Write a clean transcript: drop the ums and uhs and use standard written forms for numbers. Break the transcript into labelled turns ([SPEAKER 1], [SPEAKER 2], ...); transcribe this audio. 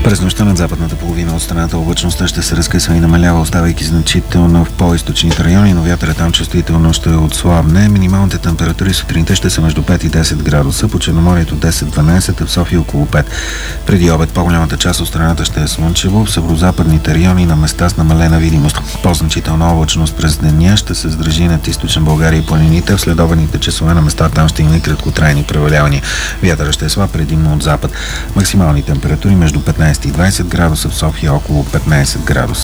[SPEAKER 1] През нощта над западната половина от страната облачността ще се разкъсва и намалява, оставайки значително в по-източните райони, но вятърът там чувствително ще отслабне. Минималните температури сутринта ще са между 5 и 10 градуса, по Черноморието 10-12, а в София около 5. Преди обед по-голямата част от страната ще е слънчево, в северозападните райони на места с намалена видимост. По-значителна облачност през деня ще се задържи над източна България и планините. В следобедните часове на места там ще има и краткотрайни превалявания. Вятърът ще е слаб, предимно от запад. Максимални температури между 15 и 20 градуса, в София около 15 градуса.